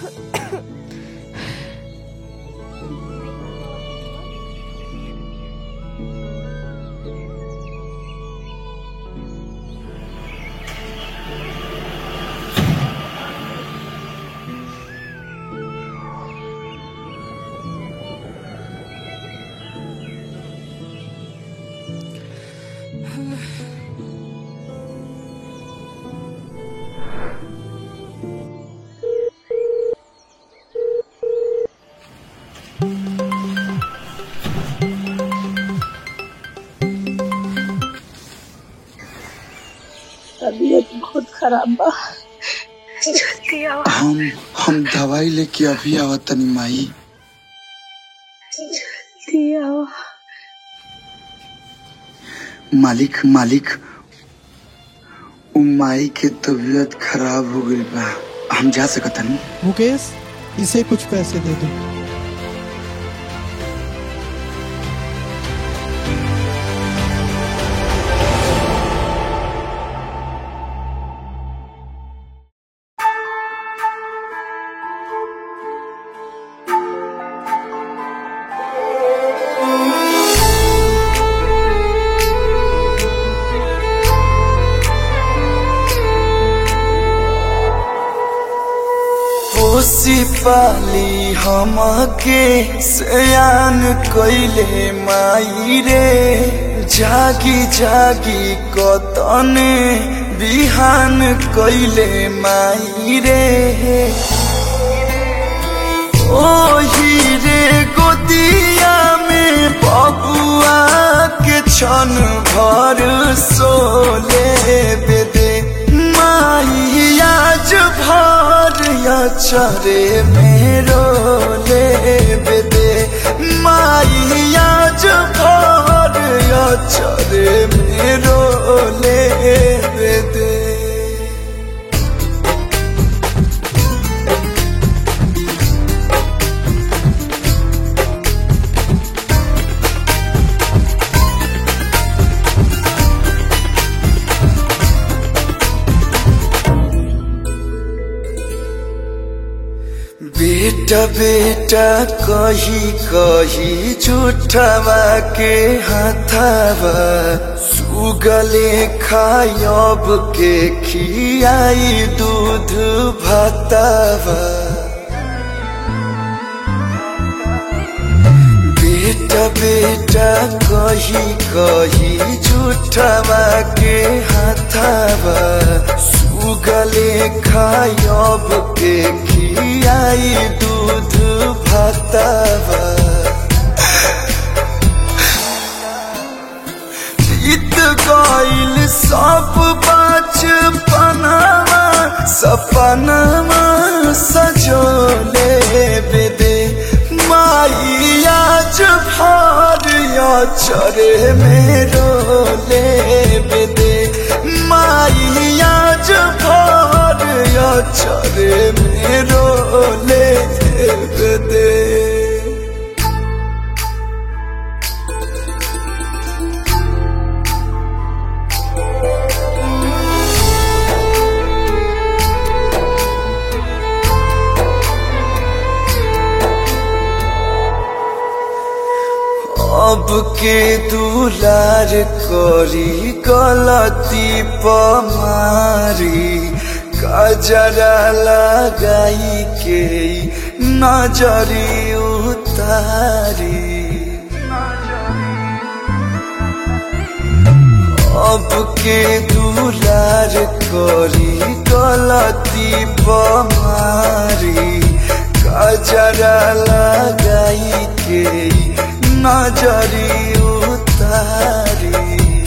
तबीयत बहुत खराब बा। जल्दी आओ। हम दवाई लेके अभी आवत तनी माई। जल्दी आओ। मालिक उ माई के तबीयत खराब हो गई बा, हम जा सकत हनी? मुकेश, इसे कुछ पैसे दे दो। पाली हमके सयान कइले माई रे, जागी जागी कतने बिहान कइले माई रे। ओही रे गोदिया में बबुआ के क्षण भर सोले बेदे माई आज भर चरे मेरो ले बेदे माई आज भर चरे मेरो ले बेदे। बेटा बेटा कही कही झूठावा के हाथावा, सुगले खायब के खियाई दूध भातावा। बेटा बेटा कही कही झूठावा के हाथावा, सुगले खायब के खियाई दूध भातावा। बीत गइल सब बचपनवा, सपनवा सजोले बेदे माई आज भर चरे मेरो ले बेदे माई आज भर चरे मेरो ले बेदे। अब के दुलार करी गलती पमारी, कजरा लगाई के नजरी उतारी। अब के दुलार करी गलती पमारी, कजरा लगाई के नजरी उतारी।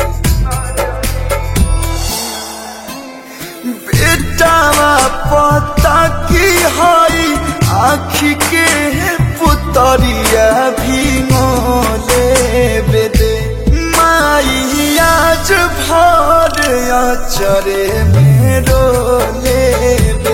बेटावा पता की हई आँखी के पुतरिया भी मोले बेदे माई आज भर चरे मेरो ले